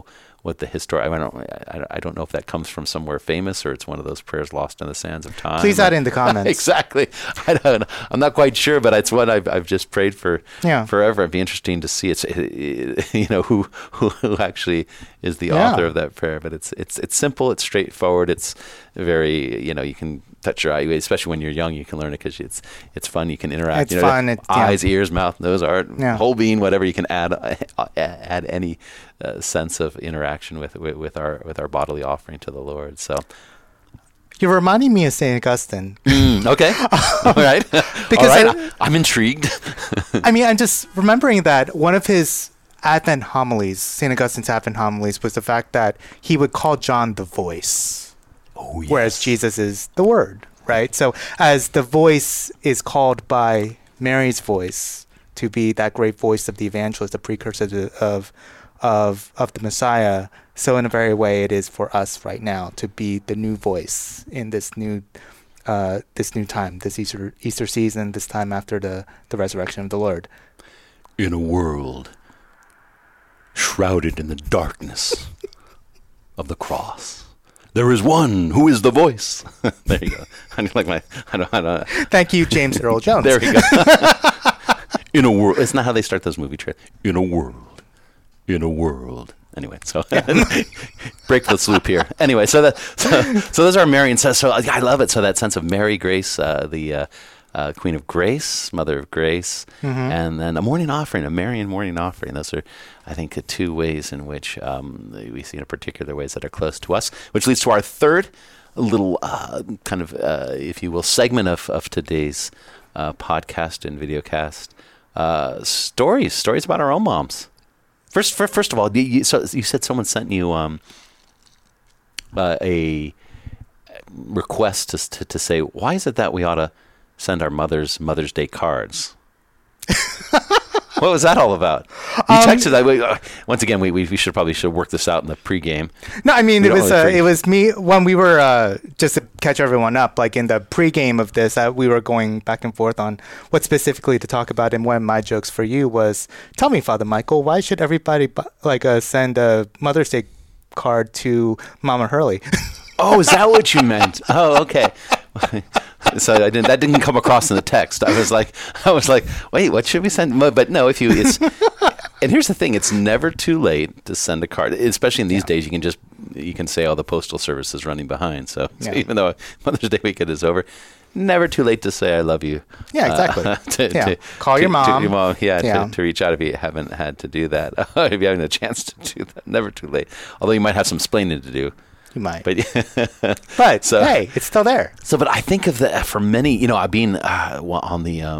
what the I don't know if that comes from somewhere famous or it's one of those prayers lost in the sands of time. Please add in the comments. Exactly. I'm not quite sure, but it's what I've just prayed for forever. It'd be interesting to see who actually is the author of that prayer. But it's simple. It's straightforward. It's very, you can touch your eye, especially when you're young. You can learn it because it's fun. You can interact. It's fun. Eyes, ears, mouth, nose, art, whole being, whatever. You can add any sense of interaction with our bodily offering to the Lord. So you're reminding me of St. Augustine. Okay, all right. Because I'm intrigued. I'm just remembering that one of his Advent homilies, St. Augustine's Advent homilies, was the fact that he would call John the voice, whereas Jesus is the Word, right? So as the voice is called by Mary's voice to be that great voice of the evangelist, the precursor of the Messiah, so in a very way it is for us right now to be the new voice in this new time, this Easter season, this time after the resurrection of the Lord. In a world shrouded in the darkness of the cross, there is one who is the voice. There you go. I don't. Thank you, James Earl Jones. There you go. In a world, it's not how they start those movie trailers. In a world. Anyway, so break the loop here. Anyway, so those are Mary and so I love it. So that sense of Mary, Grace, the Queen of Grace, Mother of Grace, and then a morning offering, a Marian morning offering. Those are, I think, the two ways in which we see in particular ways that are close to us, which leads to our third little kind of, if you will, segment of today's podcast and videocast. Stories about our own moms. First of all, you said someone sent you a request to say, why is it that we ought to send our Mother's Day cards? What was that all about? You texted that. Once again, we should work this out in the pregame. No, it was me when we were just to catch everyone up. Like in the pregame of this, we were going back and forth on what specifically to talk about. And one of my jokes for you was, "Tell me, Father Michael, why should everybody send a Mother's Day card to Mama Hurley?" Oh, is that what you meant? Oh, okay. So that didn't come across in the text. I was like, wait, what should we send? But no, and here's the thing: it's never too late to send a card. Especially in these days, you can say, "Oh, the postal service is running behind." So even though Mother's Day weekend is over, never too late to say "I love you." Yeah, exactly. Call your mom. To your mom, to reach out if you haven't had to do that. If you haven't a chance to do that, never too late. Although you might have some explaining to do. You might. But so, hey, it's still there. So, but I think of for many, being on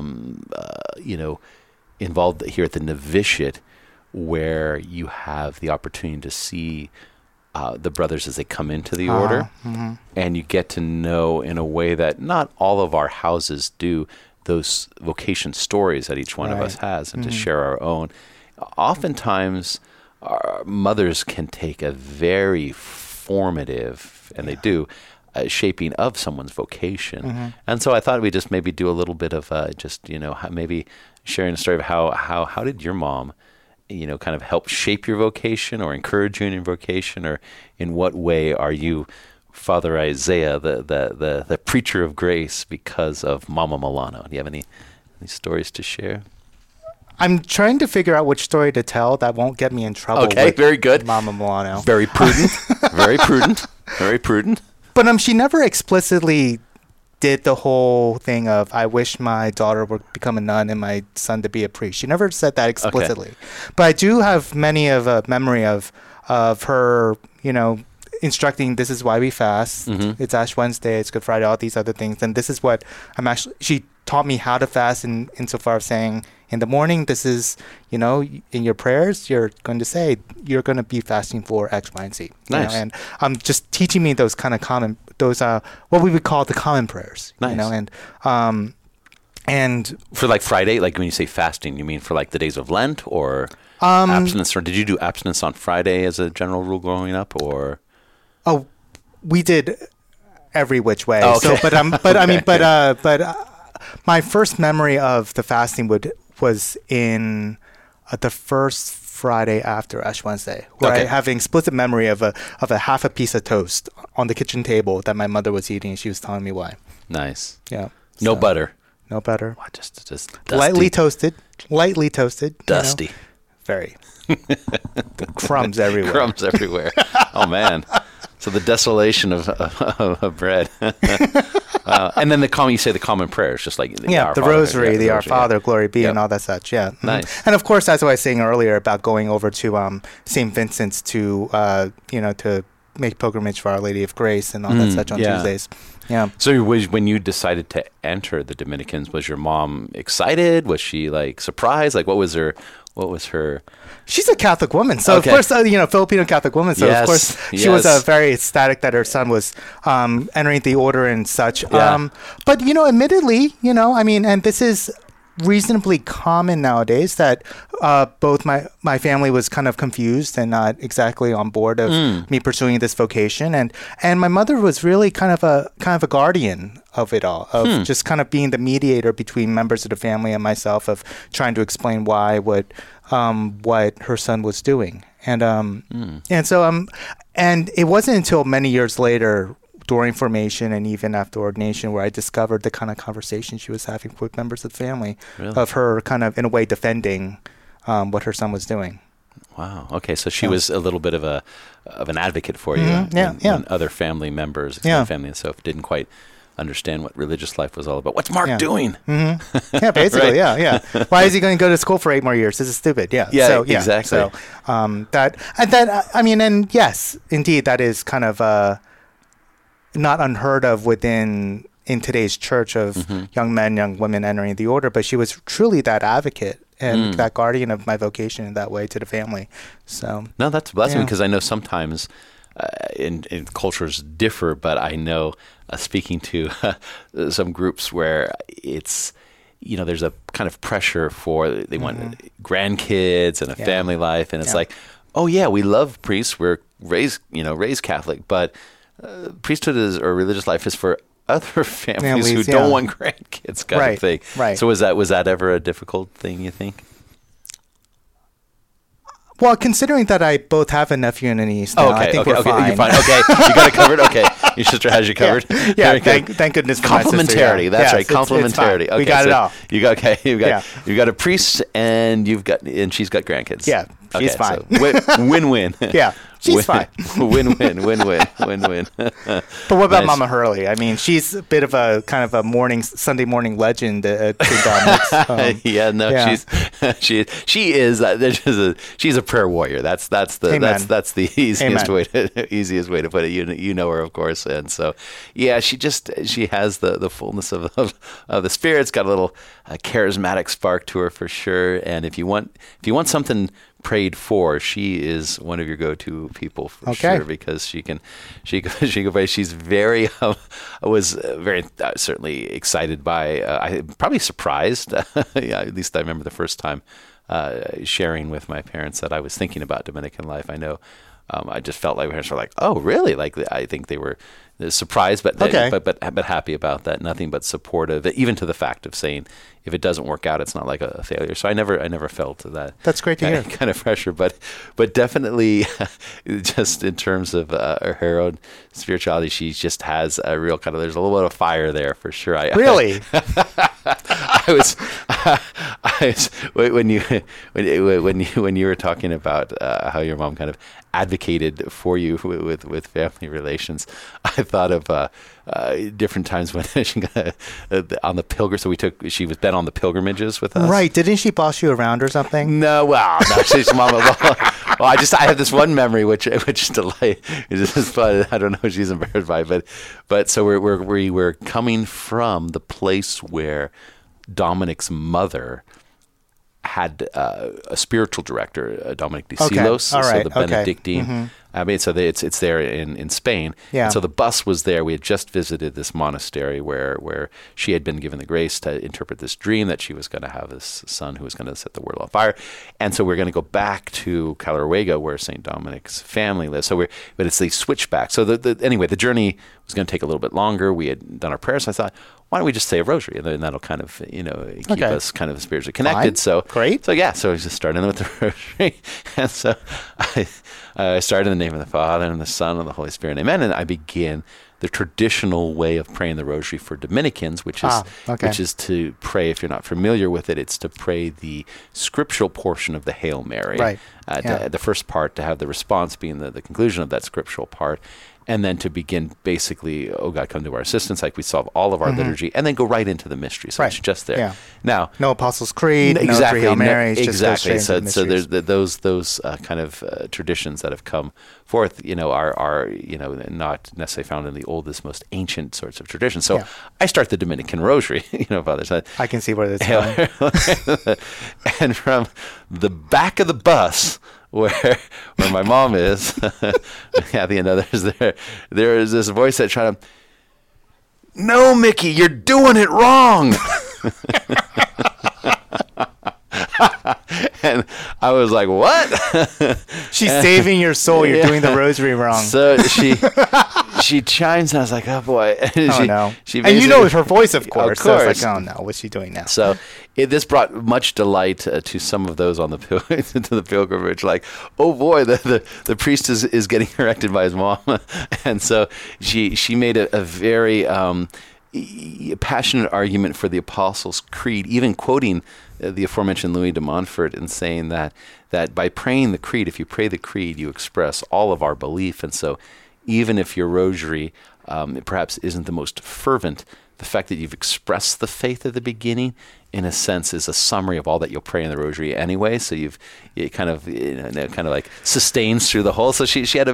the, involved here at the novitiate, where you have the opportunity to see the brothers as they come into the order, and you get to know in a way that not all of our houses do, those vocation stories that each one of us has, and to share our own. Oftentimes, our mothers can take a very formative, and they do, shaping of someone's vocation. And so I thought we'd just maybe do a little bit of maybe sharing a story of how did your mom, kind of help shape your vocation or encourage you in your vocation, or in what way are you, Father Isaiah, the preacher of grace because of Mama Milano? Do you have any stories to share? I'm trying to figure out which story to tell that won't get me in trouble. Okay, very good. Mama Milano. Very prudent. Very prudent. Very prudent. But she never explicitly did the whole thing of, I wish my daughter would become a nun and my son to be a priest. She never said that explicitly. Okay. But I do have many of a memory of her, instructing, this is why we fast. It's Ash Wednesday, it's Good Friday, all these other things. And this is what she taught me how to fast insofar of saying, in the morning, this is, in your prayers, you're going to say you're going to be fasting for X, Y, and Z. Nice. And just teaching me those kind of common, what we would call the common prayers. Nice. And for like Friday, like when you say fasting, you mean for like the days of Lent or abstinence? Or did you do abstinence on Friday as a general rule growing up, or? Oh, we did every which way. Oh, okay. So, but my first memory of the fasting was in the first Friday after Ash Wednesday, where I have an explicit memory of a half a piece of toast on the kitchen table that my mother was eating, and she was telling me why. Nice. Yeah. No butter. No butter. Wow, just dusty. Lightly toasted. Dusty. You know? Very. Crumbs everywhere. Crumbs everywhere. Oh, man. So the desolation of bread. And then you say the common prayers, just like the rosary, the Our Father, glory be, and all that such. Yeah. Nice. And of course, as I was saying earlier about going over to St. Vincent's to to make pilgrimage for Our Lady of Grace and all that such on Tuesdays. Yeah. So when you decided to enter the Dominicans, was your mom excited? Was she like surprised? Like what was her? She's a Catholic woman, so of course, Filipino Catholic woman. So of course, she was very ecstatic that her son was entering the order and such. Yeah. But admittedly, and this is reasonably common nowadays that both my family was kind of confused and not exactly on board of me pursuing this vocation, and my mother was really kind of a guardian of it all, of just kind of being the mediator between members of the family and myself, of trying to explain why what her son was doing, and it wasn't until many years later, during formation and even after ordination, where I discovered the kind of conversation she was having with members of the family, of her kind of, in a way, defending what her son was doing. Wow. Okay, so she was a little bit of an advocate for you. When other family members, family and so didn't quite understand what religious life was all about. What's Mark doing? Mm-hmm. Yeah, basically, right? yeah. Why is he going to go to school for 8 more years? This is stupid. Yeah. Yeah, exactly. So and yes, indeed, that is kind of not unheard of in today's church of young men, young women entering the order, but she was truly that advocate and that guardian of my vocation in that way to the family. So no, that's a blessing, because I know sometimes in cultures differ, but I know speaking to some groups where it's there's a kind of pressure for they want grandkids and a family life, and it's like, oh yeah, we love priests, we're raised Catholic, but priesthood or religious life is for other families who don't want grandkids, kind of thing. Right. So was that ever a difficult thing, you think? Well, considering that I both have a nephew and a niece now, I think we're fine. You're fine. Okay, you got it covered. Okay, your sister has you covered. Yeah, thank goodness for my sister. Complementarity. That's right. Complementarity. Okay, we got it all. You got a priest, and she's got grandkids. Yeah, she's fine. So win-win. Yeah. She's fine. Win-win. But what about Mama Hurley? I mean, she's a bit of a kind of a Sunday morning legend at St. Dominic's. She is. She's a prayer warrior. That's the easiest way to put it. You know her, of course, and so she has the fullness of the Spirit. It's got a little charismatic spark to her for sure. And if you want something prayed for, she is one of your go-to people for sure, because she can pray. She's very was very certainly excited by probably surprised. At least I remember the first time sharing with my parents that I was thinking about Dominican life. I know I just felt like my parents were like, oh really? Like I think they were surprised, but happy about that. Nothing but supportive, even to the fact of saying, if it doesn't work out, it's not like a failure. So I never felt that. That's great to hear. Kind of pressure, but definitely, just in terms of her own spirituality, she just has a real kind of. There's a little bit of fire there for sure. Really. I was when you were talking about how your mom kind of advocated for you with family relations, I thought of different times when she on the pilgrim. So she was been on the pilgrimages with us. Right? Didn't she boss you around or something? No. Well, no. She's mama. Well, I have this one memory which is delight. It's just fun. I don't know if she's embarrassed by it, but so we were coming from the place where Dominic's mother had a spiritual director, Dominic de Silos, so the Benedictine. Mm-hmm. I mean, so it's there in Spain. Yeah. And so the bus was there. We had just visited this monastery where she had been given the grace to interpret this dream that she was going to have this son who was going to set the world on fire. And so we're going to go back to Caleruega, where St. Dominic's family lives. But it's the switchback. So anyway, the journey was going to take a little bit longer. We had done our prayers. I thought, why don't we just say a rosary, and then that'll kind of, keep Okay. us kind of spiritually connected. Fine. So Great. So yeah, so I was just starting with the rosary, and so I started in the name of the Father and the Son and the Holy Spirit, amen. And I began the traditional way of praying the rosary for Dominicans, which is to pray. If you're not familiar with it, it's to pray the scriptural portion of the Hail Mary. Right. The first part, to have the response being the conclusion of that scriptural part. And then to begin basically, oh God, come to our assistance, like we solve all of our liturgy, and then go right into the mystery. So it's just there. Yeah. Now, No Apostles' Creed, exactly, no 3 Hail Marys, exactly. just go straight into the So mysteries. there's those kind of traditions that have come forth, are not necessarily found in the oldest, most ancient sorts of traditions. So I start the Dominican Rosary, Father. So I can see where this is going. and from the back of the bus where my mom is, at the end of there is this voice that tried to, "No, Mickey, you're doing it wrong." And I was like, "What?" She's saving your soul. You're doing the rosary wrong. So she chimes, and I was like, "Oh boy!" Oh no! She And you know it's her voice, of course. Of So course. it's like, oh no, what's she doing now? So this brought much delight to some of those on the to the pilgrimage. Like, oh boy, the priest is getting corrected by his mom, and so she made a very passionate argument for the Apostles' Creed, even quoting the aforementioned Louis de Montfort, and saying that by praying the Creed, if you pray the Creed, you express all of our belief. And so even if your rosary perhaps isn't the most fervent, the fact that you've expressed the faith at the beginning, in a sense, is a summary of all that you'll pray in the rosary anyway. So it kind of like sustains through the whole. So she had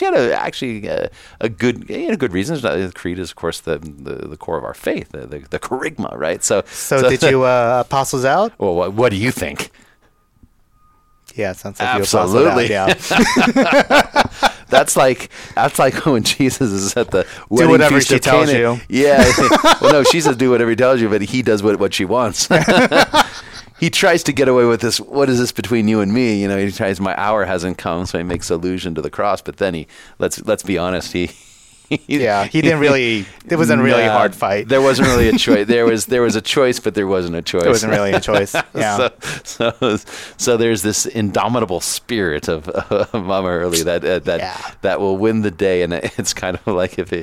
a good reason. The Creed is, of course, the core of our faith, the kerygma, right? So did you apostles out? Well, what do you think? Yeah, it sounds like Absolutely. you apostles out. Yeah. That's like when Jesus is at the wedding whatever feast she of tells Cana. you. Yeah. Well, no, she says do whatever he tells you, but he does what she wants. He tries to get away with this. What is this between you and me? He tries. My hour hasn't come, so he makes allusion to the cross. But then let's be honest. He didn't really. It wasn't a really hard fight. There wasn't really a choice. There was a choice, but there wasn't a choice. It wasn't really a choice. Yeah. So there's this indomitable spirit of Mama Hurley that will win the day, and it's kind of like if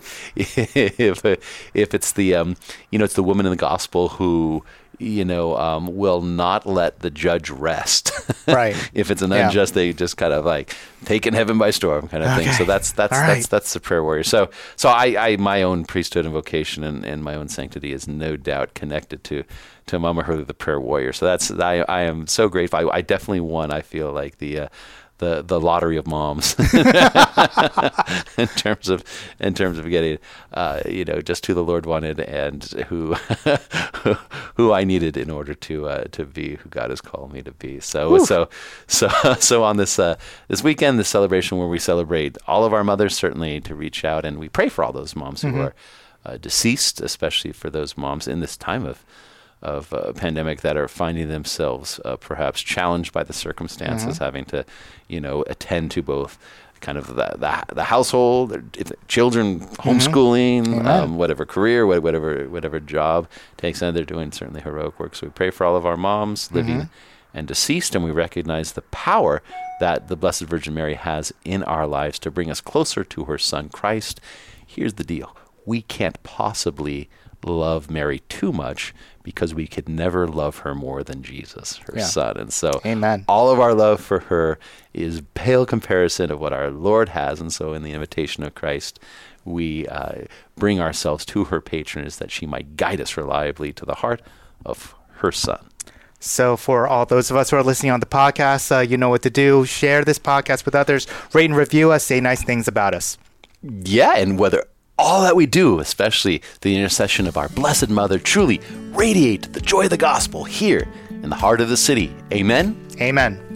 it's the it's the woman in the gospel who will not let the judge rest. Right. If it's an unjust, they just kind of like taking heaven by storm kind of thing. So that's the prayer warrior. So I my own priesthood and vocation and my own sanctity is no doubt connected to Mama Hurley, the prayer warrior. So I am so grateful. I definitely won. I feel like the lottery of moms in terms of getting just who the Lord wanted and who I needed in order to be who God has called me to be. So on this weekend, this celebration where we celebrate all of our mothers, certainly to reach out, and we pray for all those moms who are deceased, especially for those moms in this time of pandemic that are finding themselves perhaps challenged by the circumstances, having to, attend to both kind of the household, children, homeschooling, whatever career, whatever job takes on. They're doing certainly heroic work. So we pray for all of our moms, living and deceased, and we recognize the power that the Blessed Virgin Mary has in our lives to bring us closer to her Son, Christ. Here's the deal. We can't possibly love Mary too much because we could never love her more than Jesus, her Son. And so Amen. All of our love for her is pale comparison of what our Lord has. And so in the invitation of Christ, we bring ourselves to her patronage that she might guide us reliably to the heart of her Son. So for all those of us who are listening on the podcast, you know what to do. Share this podcast with others. Rate and review us. Say nice things about us. Yeah, and whether all that we do, especially the intercession of our Blessed Mother, truly radiate the joy of the gospel here in the heart of the city. Amen? Amen.